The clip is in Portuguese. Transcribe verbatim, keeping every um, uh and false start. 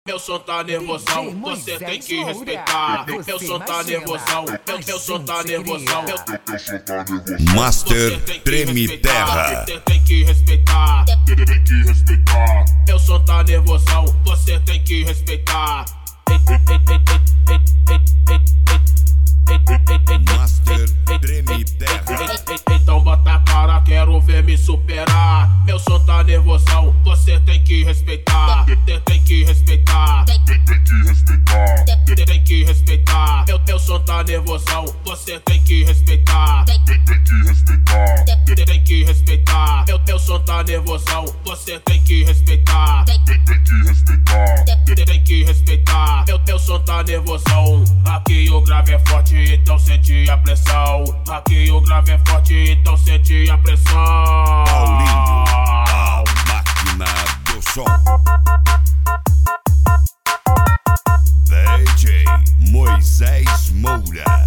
Meu som tá nervosão, você tem que respeitar. Meu som tá nervosão, meu som tá nervosão. Master Treme Terra. Você tem que respeitar, tem que respeitar. Meu som tá nervosão, você tem que respeitar. Master Treme Terra. Então bota a cara, quero ver me superar. Meu som tá nervosão, você tem que respeitar. Tem que respeitar, tem que respeitar, tem que respeitar. Meu, meu som tá nervosão, você tem que respeitar. Tem que respeitar, tem que respeitar. Meu, meu som tá nervosão, você tem que respeitar. Tem que respeitar, tem que respeitar. Meu, meu som tá nervosão. Aqui o grave é forte, então sente a pressão. Aqui o grave é forte, então sente a pressão. Paulinho, a máquina do som. D J Moisés Moura.